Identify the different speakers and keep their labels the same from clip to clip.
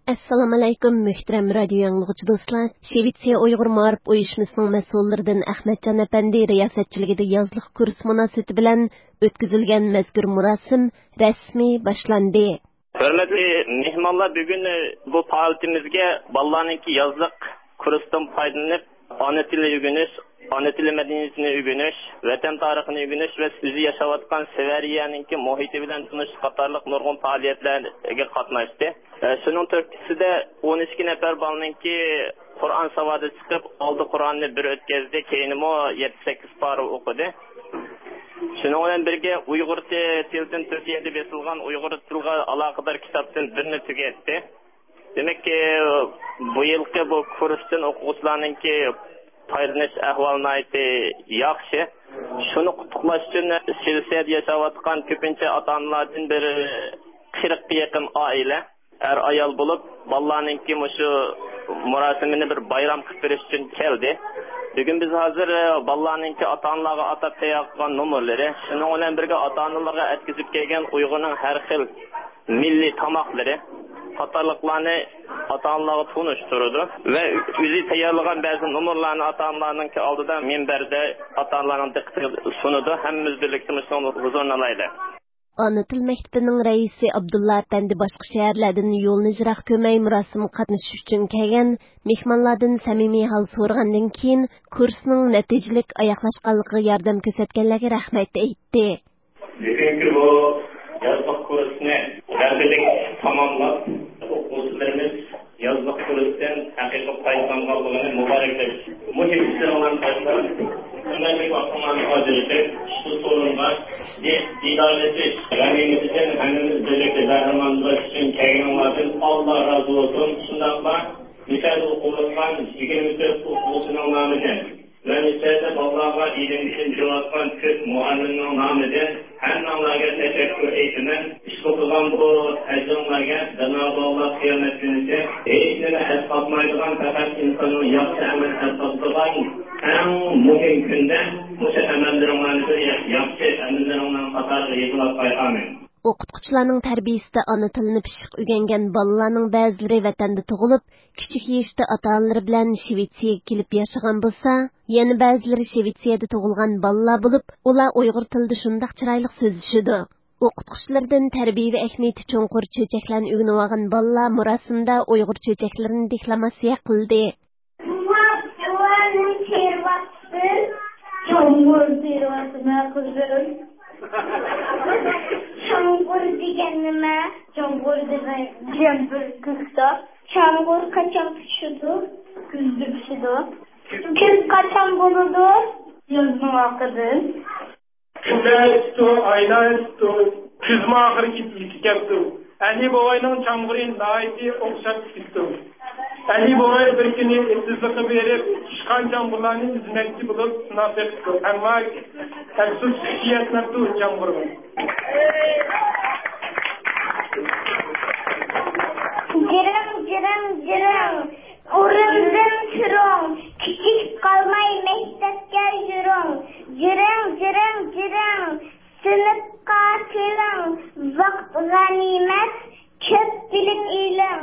Speaker 1: Assalamu alaykum, muhtaram radio yanglığıcı dostlar. Şvetsiya Uyghur Ma'arif uyushmasining mas'ullaridan Ahmadjon apandi riyosatchiligida yozliq kurs munosabati bilan o'tkazilgan mazkur murosim rasmiy boshlandi.
Speaker 2: Hörmətli mehmonlar, bugun bu faoliyatimizga bolalarning yozliq kursdan foydalanib, ona tili o'rganish, ona tili madaniyatini o'rganish, vatan tarixini o'rganish va o'zi yashayotgan Severiyaning muhiti bilan tanish qatorliq nurg'un faoliyatlarga qatnashdi. Shuning turkisida 12 nafar bolaning Qur'on savodi chiqib, oldi Qur'onni bir o'tkazdi, keyin 7-8 pora o'qidi. Şunun bilan birga Uyg'ur tilidan Turkiyada besilgan Uyg'ur tiliga aloqador kitobdan birini tugatdi. Demakki, bu yilgi bu kursdan o'quvchilarning foydalanish ahvoli yaxshi. Shuni qutlaqlash uchun Shveysariyada yashayotgan ko'pincha ota-onalardan biri 40 ga yaqin oila, ayol bo'lib, bolalarning shu murosimini bir bayram qilib berish uchun keldi. Bugün biz hazır balalarning ota-onalarga atab tayyorlagan nomerlari, shuningdek bilan birga ota-onalarga etkizib kelgan Uyg'urning har xil milliy tamoqlari, qatorliqlarni ota-onalarga tunishtirdi va o'zi tayyorlagan ba'zi nomerlarni ota-onalarning oldida minbarda ota-onalarning diqqatiga sunadi. Hammamiz birlikda shuni huzuruna olaylik.
Speaker 1: Ana til maktabining raisi Abdulla apandi boshqa shaharlardan yo'lni jiroq ko'may murosim qatnashish uchun kelgan mehmonlardan samimiy hol so'ragandan keyin kursning natijalik oyoqlashganligiga yordam ko'rsatganlarga rahmat aytdi.
Speaker 2: Bugungi bu yozliq kursni rasmiy tamomlab, o'quvchilarimiz yozliq kursdan haqiqiy foydalanganligini muboraklaymiz. Muhim ishlardan boshlab Önemli bakımlarını acırdık. Bu sorunlar idaresiz. Ganimizden hemimiz birlikte kahramanlık için kayganlardan Allah razı olsun. Şundakla misal okulan 24 okulusunun namıdır. Ve misalde Allah'a ilim için cevaptan Türk mualliminin namıdır. Hem onlara teşekkür etmem. İşkokulan bu ecranlarga Cenab-ı Allah kıyamet günüde eğitimine hesaplayılan fakat insanın yaptığı emel hesaplayılan en muhim günde bu emellerimizde yaptığı emellerimizden qatarı yığılap bayqamın.
Speaker 1: O'qituvchilarning tarbiyasida ona tilini pishiq o'rgangan bolalarning ba'zilari vatanda tug'ilib, kichik yoshda ota-onalari bilan Shvetsiyaga kelib yashagan bo'lsa, yana ba'zilari Shvetsiyada tug'ilgan bolalar bo'lib, ular Uyg'ur tilida shundoq chiroyli so'zlashadi. O'qituvchilardan tarbiya va ahamiyati cho'nqur cho'chaklarni o'rganib olgan bolalar murosimda Uyg'ur cho'chaklarini deklamatsiya qildi.
Speaker 3: Çamgur degan nima? Çamgur degan jambir kuzda. Çamgur qachon pishadi? Kuzda pishadi. Kuz qachon bo'ladi? Yozning oxirida.
Speaker 4: Aylar kuz oxirgi kelibdi. Ali boboyning çamguri nihoyatda o'xshab ketdi. Ali boboy bir kuni sizlikqa berib, chiqqan çamgurlarni izmakchi bo'lib sinab berdi. Ammo afsus xiyatnabdi çamgur.
Speaker 3: Jiring. O'rindan turing. Kichik qolmay maktabga yuring. Jiring. Sinfga keling. Vaqt g'animat, ko'p bilim iling.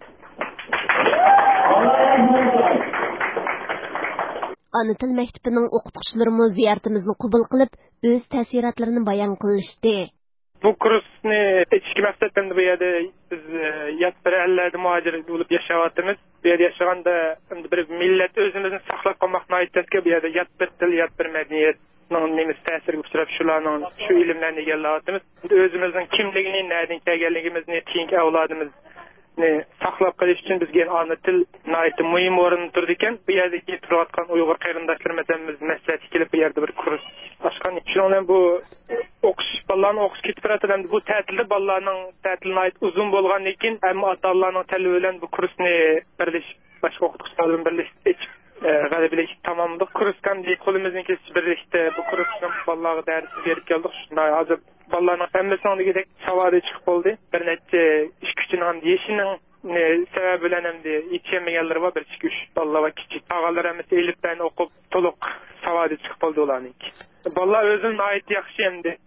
Speaker 1: Ana til maktabining o'qituvchilari ziyoratimizni qabul qilib, o'z ta'sirotlarini bayon qilishdi.
Speaker 4: Bu kursni ichki maqsaddan bu yerda biz yat bir ellarda muhojir bo'lib yashayapmiz. Bu yerda yashaganda bir millat o'zimizni saqlab qolmoqni aytdikki, bu yerda yat bir til, yat bir madaniyat nimiz ta'sirga uchrab shularning shu ilmlarni egallayapmiz. O'zimizning kimligini, nereden kelganligimizni, keyingi avlodimizni saqlab qolish uchun bizga ana til nihoyatda muhim o'rinda turdi ekan. Bu yerda turayotgan Uyg'ur qarindoshlarimiz maslahatga kelib bu yerda bir kurs ochgan. Shundan bu balalarni o'qish ketib turadi. Bu ta'tilda balalarning ta'tilini uzun bo'lgandan keyin hamma ota-onalarning talabi bilan bu kursni birlashib boshqa o'qituvchilar bilan birlashib g'alabalar tamomladik. Kursdan qo'limizdan kelish birlikda bu kursni balalarga dars berib keldik. Shunday hozir balalarning hammasining degidek savodi chiqib qoldi. Bir necha ish kuchining ham yeshining sebebi bilan ham yetishmaganlar var. Bir 2-3 balalar va kichik og'alar ham elifdan o'qib to'liq savodi chiqib qoldi ularning. Balalar o'zini ait yaxshi endi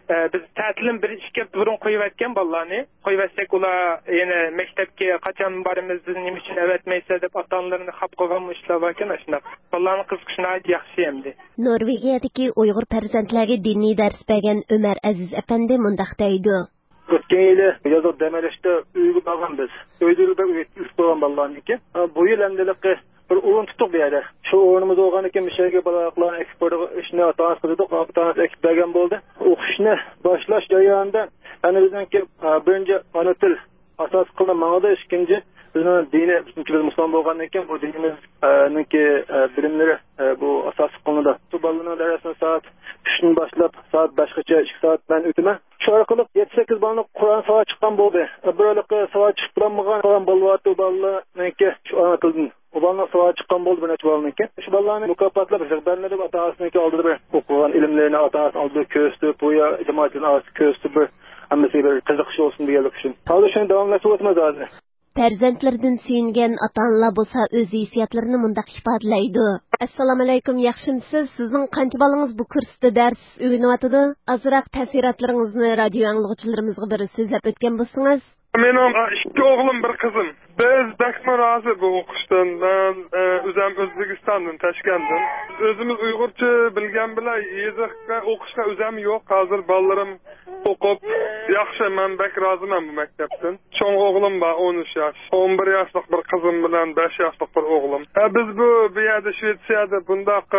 Speaker 4: biz ta'tilim 1-2 hafta burun qo'yib bolalarni. Qo'yvatsak ular yana maktabga qachon boramiz, bizni nima uchun avatmaysa deb ota-onalarni xap qo'ygan ishlar bor ekan, shunday. Bolalarning qiziqishini yaxshi endi.
Speaker 1: Norvegiyadagi Uyg'ur farzandlarga diniy dars bergan Ömer Aziz apandi mundaq deydi.
Speaker 5: O'tgan yili yozuq damalashda uyga borgan biz. Uyda o'tgan bolalarniki. Bu yil hamdaligi bir o'rin tutib berdi. Shu o'rinimiz bo'lgan ekan, mishaga bolalarni eksport ishni ota-onasi qildik, ota-onasi ekib bergan bo'ldi. O'qishni boshlash jarayonida ana bizniki birinchi ona til asos qilinmadi, ikkinchi bizning dini, bizning musulmon bo'lgan ekan, bu dinimizniki bilimlari bu asos qilinadi. Shu bolalarning darsini soat 3dan boshlab soat 5gacha 2 soat men o'taman. Shu orqali 7-8 bolaning Qur'on savod chiqqan bo'ldi. Birlik savod chiqib bo'lmagan Qur'on bolalarni bolalarniki shu ona tildan o bolalar savod chiqqan bo'ldi bir necha bolalarniki. Shu bolalarni mukofotlab rag'batlanadi, ota-onasining oldida bir o'qigan ilmlarini ota-onasi oldida ko'rsatib, bu jamoatning oldida ko'rsatib bir hammasiga bir qiziqish olsun deganlik uchun. Hozir shuni davomlashib o'tamiz hozir.
Speaker 1: Farzandlardan suyungan ota-onalar bo'lsa o'z hissiyotlarini mundaq ifodalaydi. Assalomu alaykum, yaxshimisiz? Sizning qancha bolangiz bu kursda dars o'rganyotdi? Azroq ta'sirotlaringizni radio anglag'uchilarimizga bir so'zlab o'tgan bo'lsangiz.
Speaker 6: Mening 2 o'g'lim, 1 qizim. Biz bakma rozi bu o'qishdan. Men o'zim O'zbekistondan, Toshkentdan. O'zimiz Uyg'urcha bilgan bilan yoziqqa o'qishga o'zim yo'q. Hozir bolalarim o'qib yaxshi, men bak roziman bu maktabdan. Cho'ng o'g'lim bor 13 yosh, 11 yoshlik bir qizim bilan 5 yoshlik bir o'g'lim. Biz bu yerda Shvetsiyada bundaq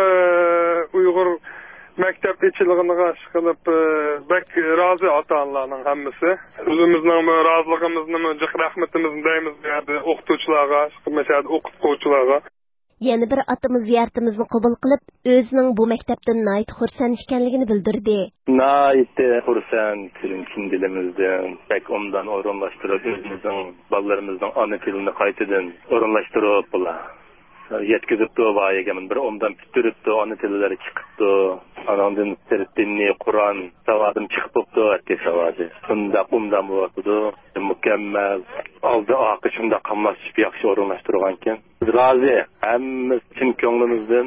Speaker 6: Uyg'ur maktab ichiliğine qarşı qilib bak razı ota-onalarning hammasi. O'zimizning roziligimizni, rahmatimizni deymiz bu o'qituvchilarga, mesela o'qituvchilarga.
Speaker 1: Yana bir atimiz ziyoratimizni qabul qilib, o'zining bu maktabdan nayt xursand ekanligini bildirdi.
Speaker 7: Nayt xursand chin dilimizdan, bak ondan o'rinlashtirib o'zimizning bolalarimizning ona tilini qaytadan o'rinlashtirib bular. Yetkizibdi vayegemin bir ondan bitiribdi, ona tillari chiqibdi. Anamdan dinni Qur'on savadim chiqib bo'ldi, atti savadi. Bundan bo'ldi, mukammal. Oldi oqishimda qamlashib yaxshi o'rinlashtirgan ekan. Rozi, hammamiz chin ko'nglimizdan.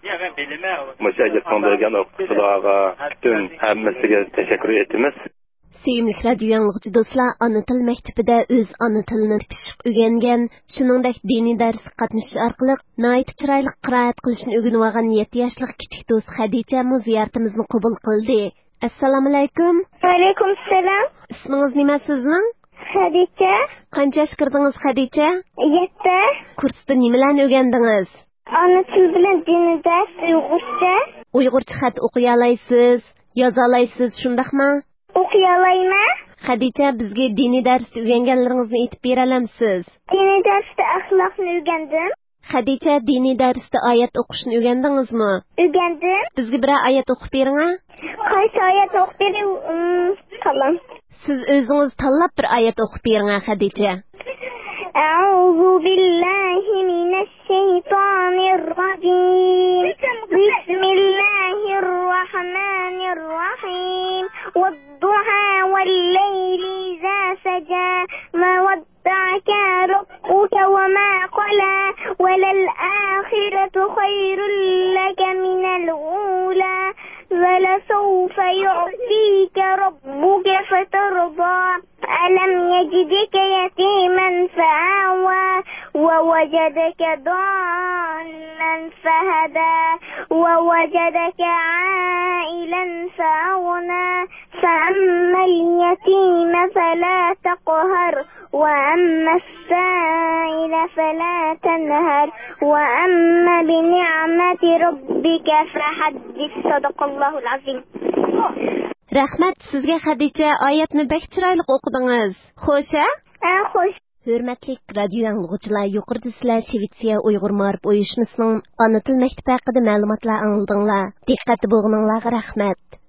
Speaker 7: Mushajat qilgan o'qituvchilarga, butun hammasiga tashakkur etamiz.
Speaker 1: Sevimli radio yanglığıcı dostlar, ana til maktabida o'z ana tilini pishiq o'rgangan, shuningdek diniy dars qatnashish orqali nihoyat chiroyli qiroat qilishni o'rganib olgan 7 yoshli kichik do'st Xadicha ziyoratimizni qabul qildi. Assalomu alaykum.
Speaker 3: Va alaykum assalom.
Speaker 1: Ismingiz nima sizning?
Speaker 3: Xadicha.
Speaker 1: Qancha yosh kirdingiz Xadicha?
Speaker 3: 7.
Speaker 1: Kursda nimalarni o'rgandingiz?
Speaker 3: Ana til bilan diniy dars, Uyg'urcha.
Speaker 1: Uyg'urcha xat o'qiy olasiz, yoza olasiz, shundaqmi?
Speaker 3: O'qiy olayman.
Speaker 1: Xadicha, bizga diniy dars o'rganganlaringizni aytib bera olamsiz?
Speaker 3: Diniy darsda axloqni o'rgandim.
Speaker 1: Xadicha, diniy darsda oyat o'qishni o'rgandingizmi?
Speaker 3: O'rgandim.
Speaker 1: Bizga bir oyat o'qib bering.
Speaker 3: Qaysi oyat o'qib bering? Tamam.
Speaker 1: Siz o'zingiz tanlab bir oyat o'qib bering, Xadicha.
Speaker 3: A'udhu billahi minash shaytonir rojim. Bismillahir rahmanir rahim. Wad-duha wal-layli idha saja. Ma wadda'aka rabbuka wa ma qala. Walal-akhiratu khayrun laka minal ula. ولسوف يعطيك ربك فترضى ألم يجدك يتيما فآوى ووجدك ضالا فهدى ووجدك عائلا فأغنى فأما اليتيم فلا تقهر وأما السائل فلا تنهر وأما بنعمة ربك فحدث صدق الله العظيم.
Speaker 1: Rahmat sizga Xadicha, oyatni bek chiroyli o'qidingiz. Xo'sh-a?
Speaker 3: Xo'sh.
Speaker 1: Hurmatli radio anglag'uchilar, yuqorida sizlar Shvetsiya Uyg'ur ma'rif uyushmasining ona til maktabi haqida ma'lumotlar angladinglar. Diqqatli bo'lganinglarga rahmat.